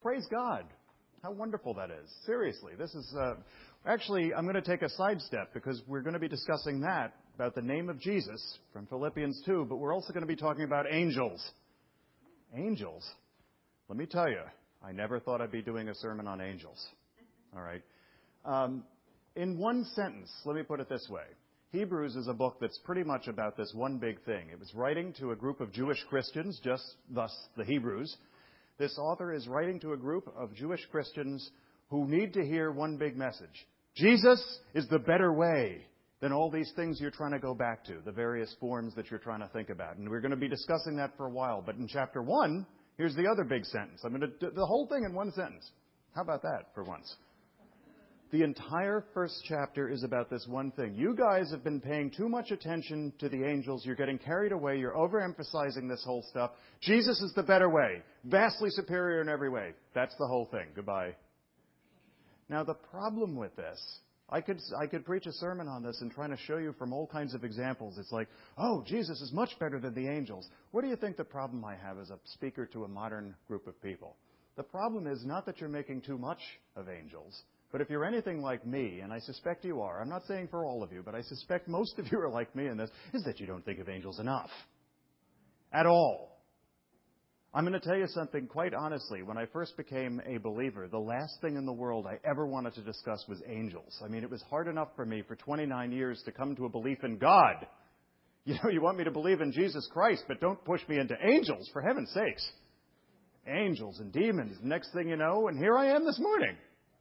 praise God. How wonderful that is. Seriously, this is... Actually, I'm going to take a sidestep because we're going to be discussing that, about the name of Jesus from Philippians 2, but we're also going to be talking about angels. Angels? Let me tell you, I never thought I'd be doing a sermon on angels. All right. In one sentence, let me put it this way. Hebrews is a book that's pretty much about this one big thing. It was writing to a group of Jewish Christians, just thus the Hebrews. This author is writing to a group of Jewish Christians who need to hear one big message. Jesus is the better way than all these things you're trying to go back to, the various forms that you're trying to think about. And we're going to be discussing that for a while. But in chapter 1, here's the other big sentence. I'm going to do the whole thing in one sentence. How about that for once? The entire first chapter is about this one thing. You guys have been paying too much attention to the angels. You're getting carried away. You're overemphasizing this whole stuff. Jesus is the better way, vastly superior in every way. That's the whole thing. Goodbye. Now, the problem with this, I could preach a sermon on this and trying to show you from all kinds of examples. It's like, oh, Jesus is much better than the angels. What do you think the problem I have as a speaker to a modern group of people? The problem is not that you're making too much of angels, but if you're anything like me, and I suspect you are, I'm not saying for all of you, but I suspect most of you are like me in this, is that you don't think of angels enough. At all. I'm going to tell you something quite honestly. When I first became a believer, the last thing in the world I ever wanted to discuss was angels. I mean, it was hard enough for me for 29 years to come to a belief in God. You know, you want me to believe in Jesus Christ, but don't push me into angels, for heaven's sakes. Angels and demons. Next thing you know, and here I am this morning.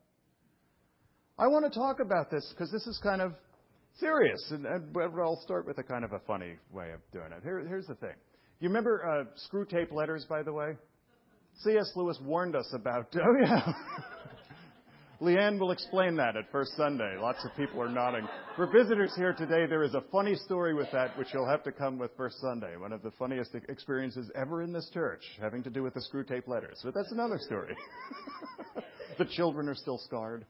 I want to talk about this because this is kind of serious. But I'll start with a kind of a funny way of doing it. Here's the thing. You remember Screw Tape Letters, by the way? C.S. Lewis warned us about... Oh, yeah. Leanne will explain that at First Sunday. Lots of people are nodding. For visitors here today, there is a funny story with that, which you'll have to come with First Sunday. One of the funniest experiences ever in this church, having to do with the Screw Tape Letters. But that's another story. The children are still scarred.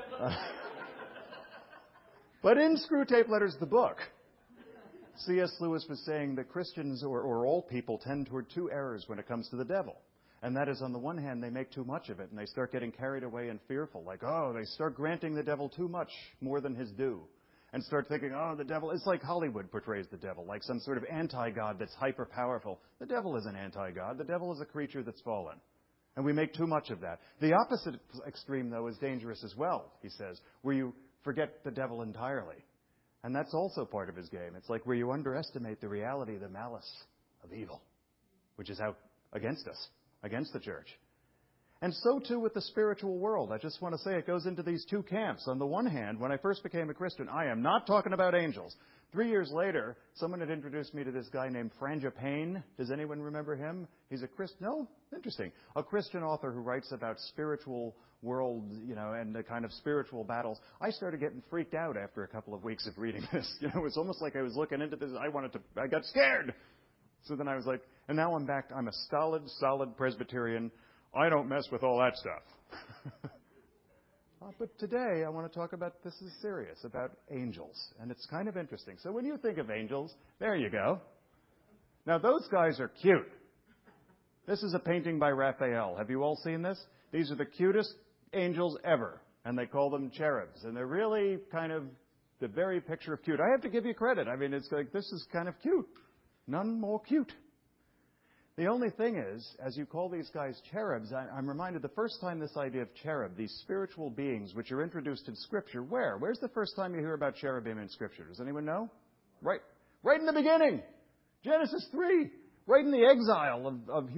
But in Screw Tape Letters, the book, C.S. Lewis was saying that Christians, or all people, tend toward two errors when it comes to the devil. And that is, on the one hand, they make too much of it, and they start getting carried away and fearful. Like, oh, they start granting the devil too much, more than his due. And start thinking, oh, the devil... It's like Hollywood portrays the devil, like some sort of anti-God that's hyper-powerful. The devil is an anti-God. The devil is a creature that's fallen. And we make too much of that. The opposite extreme, though, is dangerous as well, he says, where you forget the devil entirely. And that's also part of his game. It's like where you underestimate the reality, the malice of evil, which is out against us, against the church. And so, too, with the spiritual world. I just want to say it goes into these two camps. On the one hand, when I first became a Christian, I am not talking about angels. 3 years later, someone had introduced me to this guy named Frangipane. Does anyone remember him? He's a Christian. No? Interesting. A Christian author who writes about spiritual world, and the kind of spiritual battles. I started getting freaked out after a couple of weeks of reading this. It's almost like I was looking into this. I got scared. So then I was like, and now I'm back. I'm a solid Presbyterian. I don't mess with all that stuff. But today I want to talk about, this is serious, about angels. And it's kind of interesting. So when you think of angels, there you go. Now those guys are cute. This is a painting by Raphael. Have you all seen this? These are the cutest angels ever. And they call them cherubs. And they're really kind of the very picture of cute. I have to give you credit. I mean, it's like, this is kind of cute. None more cute. The only thing is, as you call these guys cherubs, I'm reminded the first time this idea of cherub, these spiritual beings which are introduced in Scripture, where? Where's the first time you hear about cherubim in Scripture? Does anyone know? Right in the beginning. Genesis 3. Right in the exile of